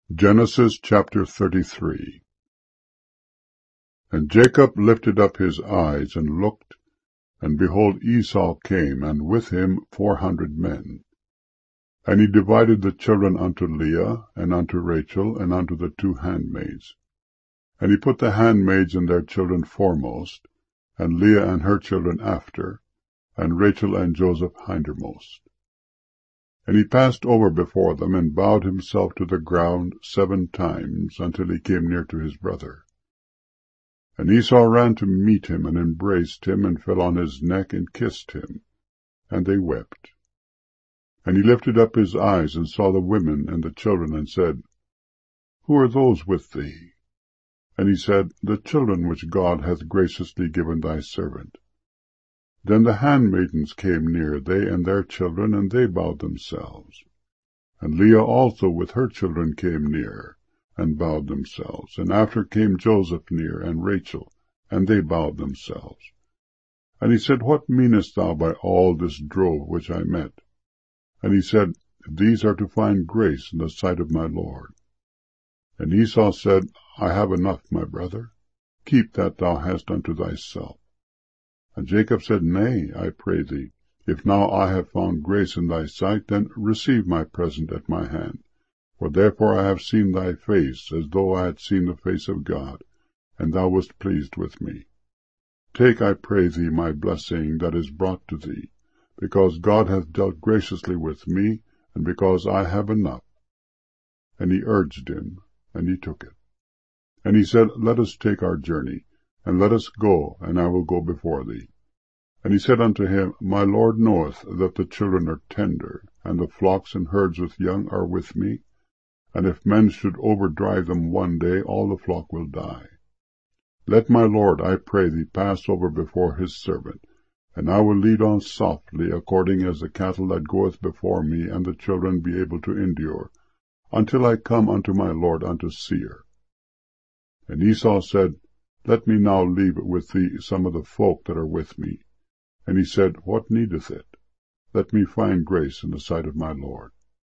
Genesis chapter 33. And Jacob lifted up his eyes and looked, and behold, Esau came, and with him 400 men. And he divided the children unto Leah, and unto Rachel, and unto the 2 handmaids. And he put the handmaids and their children foremost, and Leah and her children after, and Rachel and Joseph hindermost. And he passed over before them, and bowed himself to the ground 7 times, until he came near to his brother. And Esau ran to meet him, and embraced him, and fell on his neck, and kissed him. And they wept. And he lifted up his eyes, and saw the women and the children, and said, Who are those with thee? And he said, The children which God hath graciously given thy servant. Then the handmaidens came near, they and their children, and they bowed themselves. And Leah also with her children came near, and bowed themselves. And after came Joseph near, and Rachel, and they bowed themselves. And he said, What meanest thou by all this drove which I met? And he said, These are to find grace in the sight of my Lord. And Esau said, I have enough, my brother. Keep that thou hast unto thyself. And Jacob said, Nay, I pray thee, if now I have found grace in thy sight, then receive my present at my hand. For therefore I have seen thy face, as though I had seen the face of God, and thou wast pleased with me. Take, I pray thee, my blessing that is brought to thee, because God hath dealt graciously with me, and because I have enough. And he urged him, and he took it. And he said, Let us take our journey, and let us go, and I will go before thee. And he said unto him, My Lord knoweth that the children are tender, and the flocks and herds with young are with me, and if men should overdrive them one day, all the flock will die. Let my Lord, I pray thee, pass over before his servant, and I will lead on softly, according as the cattle that goeth before me, and the children be able to endure, until I come unto my Lord unto Seir. And Esau said, Let me now leave with thee some of the folk that are with me. And he said, What needeth it? Let me find grace in the sight of my Lord.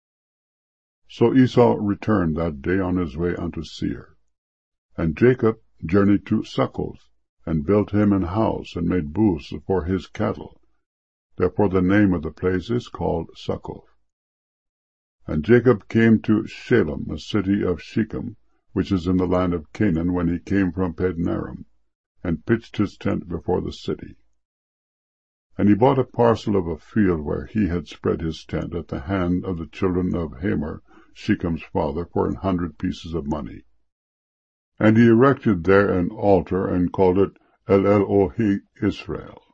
So Esau returned that day on his way unto Seir. And Jacob journeyed to Succoth, and built him an house, and made booths for his cattle. Therefore the name of the place is called Succoth. And Jacob came to Shalem, a city of Shechem, which is in the land of Canaan, when he came from Padanaram, and pitched his tent before the city. And he bought a parcel of a field where he had spread his tent at the hand of the children of Hamor, Shechem's father, for 100 pieces of money. And he erected there an altar, and called it El-Elohe Israel.